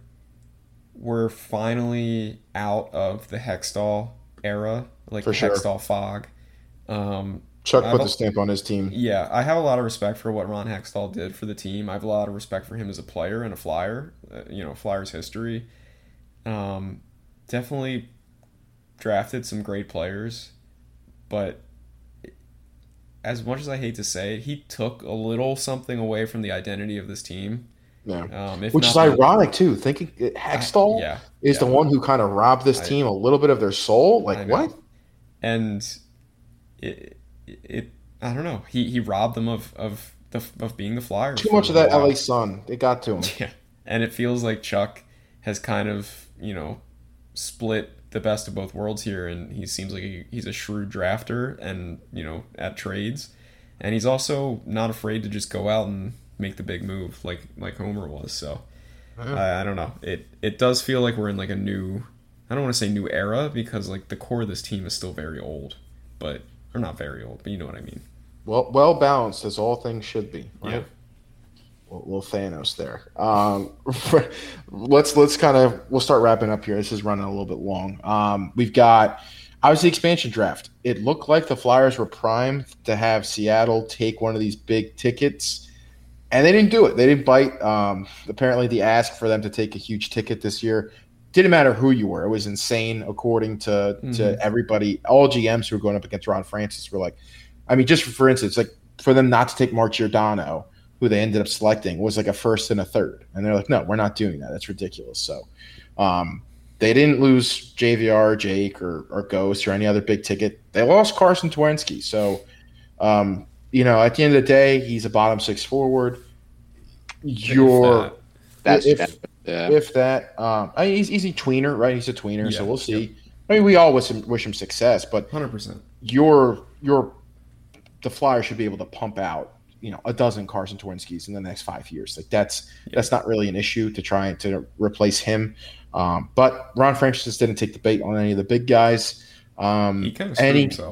finally out of the Hextall era, like For the sure. Hextall fog. Chuck I've put al- the stamp on his team. Yeah, I have a lot of respect for what Ron Hextall did for the team. I have a lot of respect for him as a player and a Flyer, Flyers history. Definitely drafted some great players, but as much as I hate to say it, he took a little something away from the identity of this team. Yeah. If Which is not the- ironic, too. Thinking Hextall is the one who kind of robbed this team a little bit of their soul. I Like, know. what? And it I don't know. He robbed them of being the Flyers. Too for much a of that while. LA sun. It got to him. Yeah, and it feels like Chuck has kind of split the best of both worlds here, and he seems like he's a shrewd drafter and at trades, and he's also not afraid to just go out and make the big move like Homer was. So I don't know. It does feel like we're in like a new. I don't want to say new era because like the core of this team is still very old, or not very old, but you know what I mean. Well balanced as all things should be. Right? Yeah. Little Thanos there. We'll start wrapping up here. This is running a little bit long. We've got obviously expansion draft. It looked like the Flyers were primed to have Seattle take one of these big tickets, and they didn't do it. They didn't bite. Apparently, the ask for them to take a huge ticket this year didn't matter who you were. It was insane, according to everybody. All GMs who were going up against Ron Francis were like, I mean, just for instance, like for them not to take Mark Giordano, who they ended up selecting, was like a first and a third. And they're like, no, we're not doing that. That's ridiculous. So they didn't lose JVR, Jake, or Ghost or any other big ticket. They lost Carson Twerensky. So, at the end of the day, he's a bottom six forward. If that. I mean, he's a tweener, right? He's a tweener, so we'll see. Yep. I mean, we all wish him success, but 100%. The Flyers should be able to pump out, a dozen Carson Twerensky's in the next 5 years. Like that's not really an issue to try to replace him. But Ron Francis didn't take the bait on any of the big guys. He kind of screwed himself a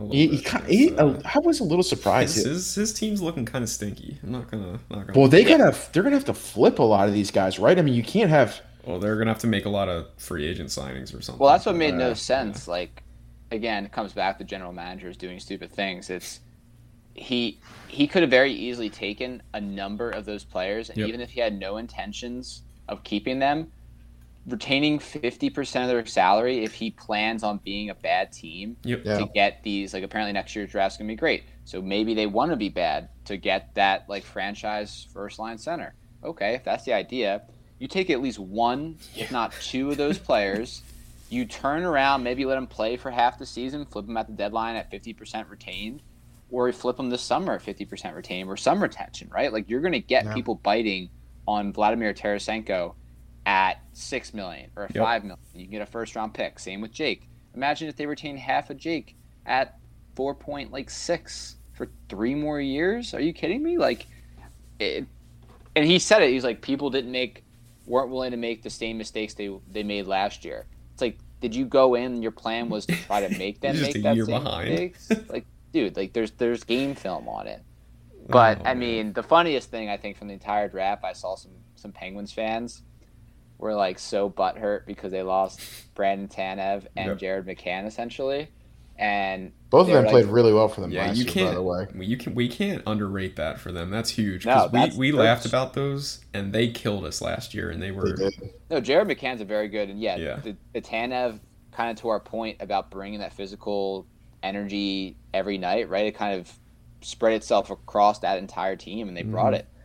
I was a little surprised. His team's looking kind of stinky. I'm not gonna. Well, they're gonna have to flip a lot of these guys, right? I mean, you can't have. Well, they're gonna have to make a lot of free agent signings or something. Well, that's what made no sense. Like, again, it comes back to general managers doing stupid things. It's he could have very easily taken a number of those players, and even if he had no intentions of keeping them, retaining 50% of their salary if he plans on being a bad team to get these, like, apparently next year's draft's going to be great. So maybe they want to be bad to get that, like, franchise first-line center. Okay, if that's the idea, you take at least one, if not two of those players, you turn around, maybe let them play for half the season, flip them at the deadline at 50% retained, or you flip them this summer at 50% retained, or some retention, right? Like, you're going to get people biting on Vladimir Tarasenko at $6 million or $5 million. You can get a first-round pick. Same with Jake. Imagine if they retain half of Jake at 4.6 for 3 more years. Are you kidding me? Like, and he said it. He's like, people weren't willing to make the same mistakes they made last year. It's like, did you go in and your plan was to try to make them make that same mistakes? Like, dude, like there's game film on it. But I mean, the funniest thing I think from the entire draft, I saw some Penguins fans were like so butthurt because they lost Brandon Tanev and Jared McCann essentially, and both of them played really well for them last year. By the way, we can't underrate that for them. That's huge. No, we laughed about those, and they killed us last year, and they were. No, Jared McCann's a very good, and the Tanev, kind of to our point about bringing that physical energy every night, right? It kind of spread itself across that entire team, and they brought it.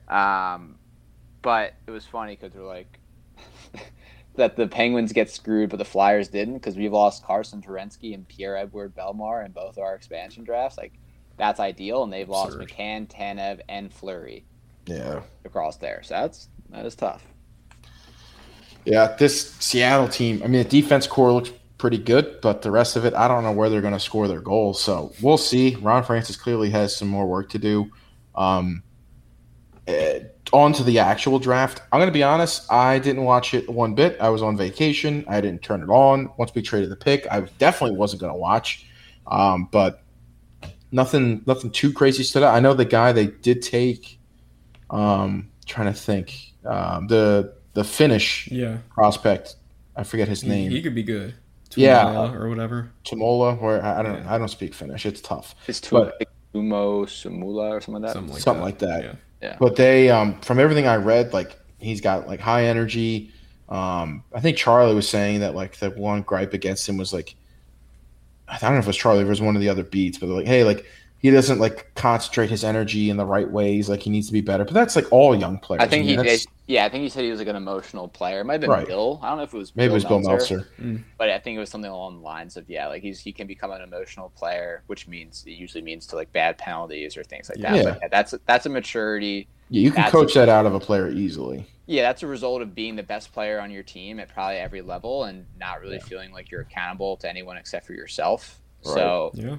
But it was funny because they're like that the Penguins get screwed, but the Flyers didn't, because we lost Carson Terensky and Pierre-Edouard Bellemare in both our expansion drafts. Like, that's ideal, and they've lost McCann, Tanev, and Fleury. Across there, so that is tough. Yeah, this Seattle team. I mean, the defense core looks pretty good, but the rest of it, I don't know where they're going to score their goals. So we'll see. Ron Francis clearly has some more work to do. On to the actual draft. I'm going to be honest, I didn't watch it one bit. I was on vacation. I didn't turn it on. Once we traded the pick, I definitely wasn't going to watch. But nothing too crazy stood out. I know the guy they did take, trying to think, the Finnish prospect. I forget his name. He could be good. Or whatever. Tumola, or I don't speak Finnish. It's tough. It's Tumo Sumula or something like that. Something like that. Yeah. But they, from everything I read, like, he's got like high energy. I think Charlie was saying that, like, the one gripe against him was like, I don't know if it was Charlie, if it was one of the other beats, but they're like, hey, like, he doesn't like concentrate his energy in the right ways. Like, he needs to be better. But that's like all young players. I think I think he said he was like an emotional player. It might have been Bill. I don't know if it was maybe it was Bill Meltzer. But I think it was something along the lines of like he can become an emotional player, which usually means to like bad penalties or things like that. Yeah. But that's a maturity. Yeah, you can coach that out of a player easily. Yeah, that's a result of being the best player on your team at probably every level and not really feeling like you're accountable to anyone except for yourself. Right. So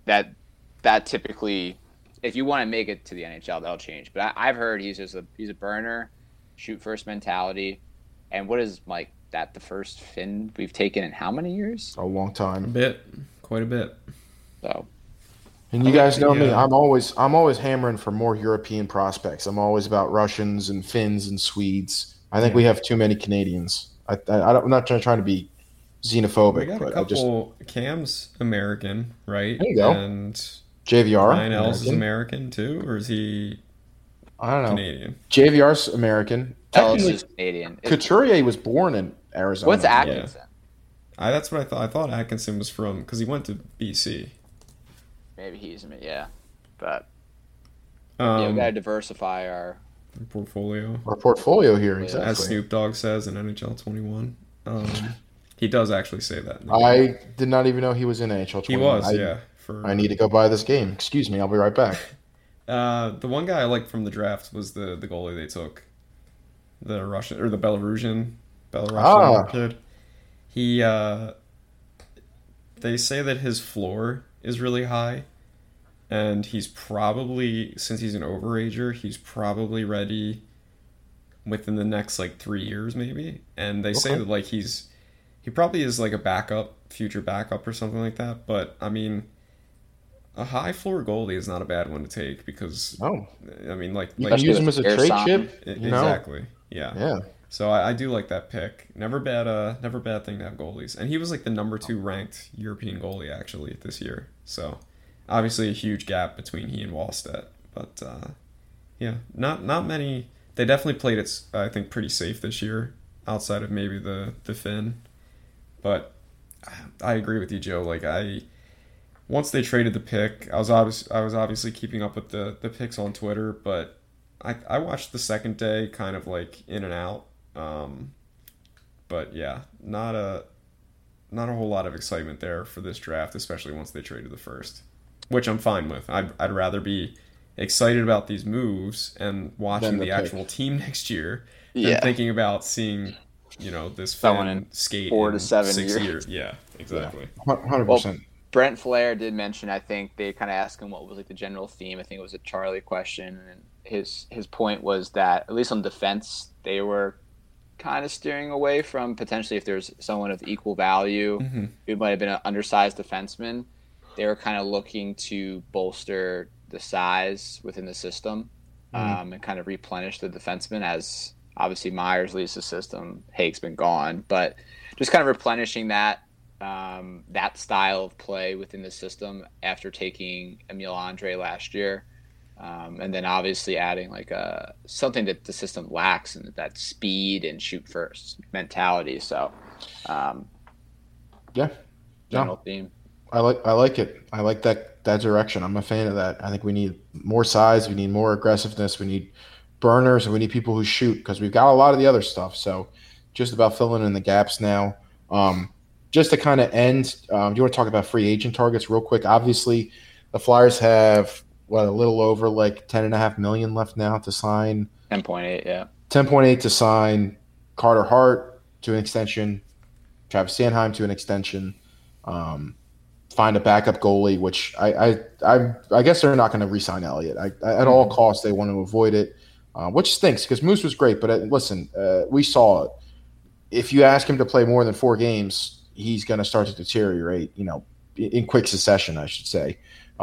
that typically, if you want to make it to the NHL, that'll change. But I've heard he's a burner, shoot first mentality. And what is Mike? That the first Finn we've taken in how many years? A long time. Quite a bit. So. And you guys know me. I'm always hammering for more European prospects. I'm always about Russians and Finns and Swedes. I think we have too many Canadians. I'm not trying to be xenophobic. We got a couple. Cam's American, right? There you go. And JVR. Ryan Ellis is American too, or is he? I don't know. Canadian. JVR's American. Ellis is Canadian. Couturier was born in Arizona. What's Atkinson? Yeah. That's what I thought. I thought Atkinson was from, because he went to BC. Maybe he's but we gotta diversify our portfolio. Our portfolio here, exactly. As Snoop Dogg says in NHL 21. He does actually say that. I did not even know he was in NHL 21. He was, I need to go buy this game. Excuse me, I'll be right back. The one guy I liked from the draft was the goalie they took. The Russian, or the Belarusian kid. He, they say that his floor is really high, and he's probably, since he's an overager, he's probably ready within the next like 3 years maybe. And they say that like he probably is like a future backup or something like that. But I mean, a high floor goalie is not a bad one to take because, Oh, I mean, like you can use him as a trade chip. exactly. Yeah. Yeah. So I do like that pick. Never bad thing to have goalies. And he was like the number 2 ranked European goalie actually this year. So obviously a huge gap between he and Wallstedt. But yeah, not many. They definitely played it, I think, pretty safe this year, outside of maybe the Finn. But I agree with you, Joe. Like once they traded the pick, I was obviously keeping up with the picks on Twitter, but I watched the second day kind of like in and out. But yeah, not a whole lot of excitement there for this draft, especially once they traded the first, which I'm fine with. I'd rather be excited about these moves and watching the actual team next year than thinking about seeing, this Finn skate 4 to 7 6 years. Yeah, exactly. 100%. Well, Brent Flair did mention, I think they kind of asked him what was like the general theme. I think it was a Charlie question, and his point was that at least on defense they were kind of steering away from potentially if there's someone of equal value who might have been an undersized defenseman. They were kind of looking to bolster the size within the system and kind of replenish the defenseman as obviously Myers leaves the system. Haig's been gone, but just kind of replenishing that style of play within the system after taking Emil Andre last year. And then obviously adding like something that the system lacks, and that speed and shoot first mentality. So, general theme. I like it. I like that direction. I'm a fan of that. I think we need more size. We need more aggressiveness. We need burners, and we need people who shoot because we've got a lot of the other stuff. So, just about filling in the gaps now. Just to kind of end, do you want to talk about free agent targets real quick? Obviously, the Flyers have a little over like $10.5 million left now to sign. 10.8, yeah. 10.8 to sign Carter Hart to an extension, Travis Sanheim to an extension. Find a backup goalie, which I guess they're not going to re-sign Elliott. At all costs, they want to avoid it, which stinks because Moose was great. But listen, we saw it. If you ask him to play more than 4 games, he's going to start to deteriorate. In quick succession, I should say.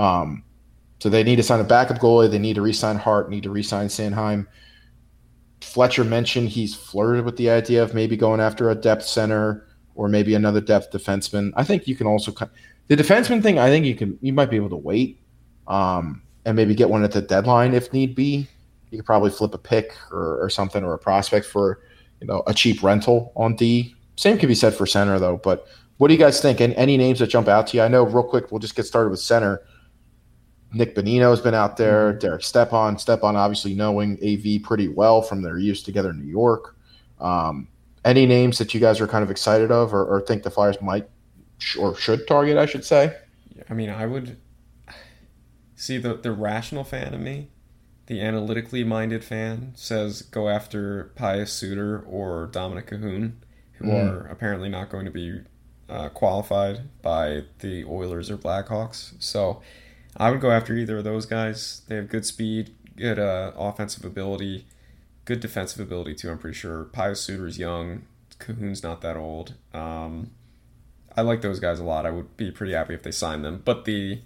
So they need to sign a backup goalie. They need to re-sign Hart, need to re-sign Sanheim. Fletcher mentioned he's flirted with the idea of maybe going after a depth center or maybe another depth defenseman. I think you can also – the defenseman thing, I think you might be able to wait and maybe get one at the deadline if need be. You could probably flip a pick or something or a prospect for a cheap rental on D. Same could be said for center, though. But what do you guys think? Any names that jump out to you? I know real quick we'll just get started with center. Nick Bonino has been out there. Derek Stepan obviously knowing AV pretty well from their years together in New York. Any names that you guys are kind of excited of or think the Flyers might or should target, I should say? I mean, I would see the rational fan of me, the analytically minded fan says go after Pius Suter or Dominic Cahoon, who are apparently not going to be qualified by the Oilers or Blackhawks. So I would go after either of those guys. They have good speed, good offensive ability, good defensive ability too, I'm pretty sure. Pius Suter's young. Cahoon's not that old. I like those guys a lot. I would be pretty happy if they signed them. But the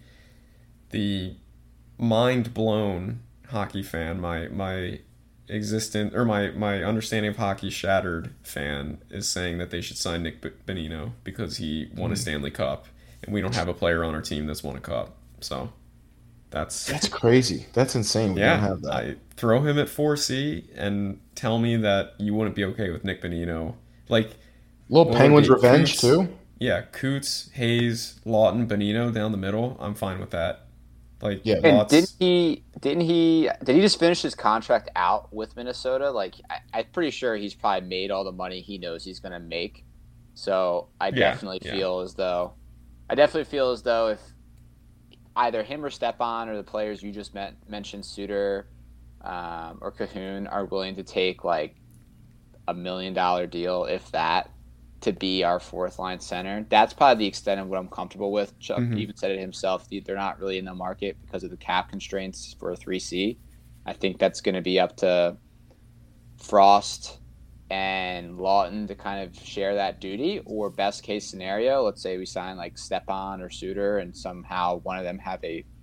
mind-blown hockey fan, my existent or my understanding of hockey shattered fan is saying that they should sign Nick Bonino because he won a Stanley Cup, and we don't have a player on our team that's won a cup. So that's crazy. That's insane. We don't have that. I throw him at 4C and tell me that you wouldn't be okay with Nick Bonino. Like little Penguins revenge Coots, too. Yeah, Coots, Hayes, Lawton, Bonino down the middle. I'm fine with that. Like, yeah. And did he just finish his contract out with Minnesota? Like, I'm pretty sure he's probably made all the money he knows he's going to make. So I definitely feel as though if either him or Stepan or the players you just mentioned, Suter or Cahoon, are willing to take like $1 million deal, if that, to be our fourth line center, that's probably the extent of what I'm comfortable with. Chuck even said it himself. They're not really in the market because of the cap constraints for a 3C. I think that's going to be up to Frost and Lawton to kind of share that duty, or best case scenario, let's say we sign like Stepan or Suter and somehow one of them have a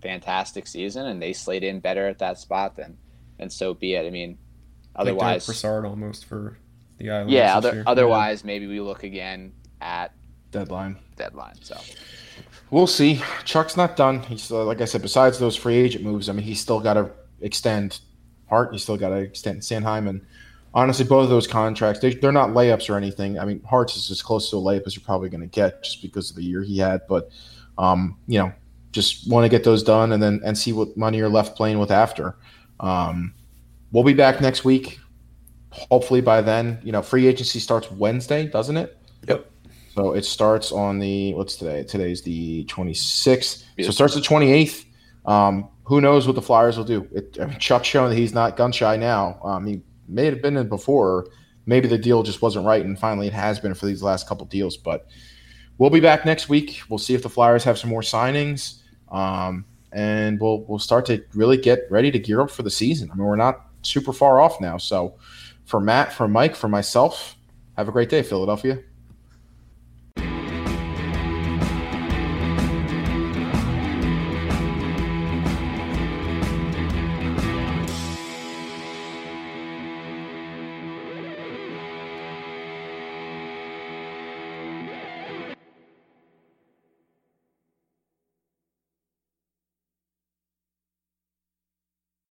fantastic season and they slate in better at that spot, then so be it. I mean, Like Derek otherwise, Brassard almost for the Islanders. yeah. this year. Otherwise, maybe we look again at Deadline. So We'll see. Chuck's not done. He's like I said. Besides those free agent moves, I mean, he's still got to extend Hart. He's still got to extend Sanheim, and honestly, both of those contracts, they're not layups or anything. I mean, Hart's is as close to a layup as you're probably going to get just because of the year he had. But just want to get those done and see what money you're left playing with after. We'll be back next week. Hopefully by then, free agency starts Wednesday, doesn't it? Yep. So it starts on what's today? Today's the 26th. So it starts the 28th. Who knows what the Flyers will do? Chuck's showing that he's not gun shy now. He may have been in before. Maybe the deal just wasn't right, and finally it has been for these last couple deals. But we'll be back next week. We'll see if the Flyers have some more signings, and we'll start to really get ready to gear up for the season. I mean, we're not super far off now. So for Matt, for Mike, for myself, have a great day, Philadelphia.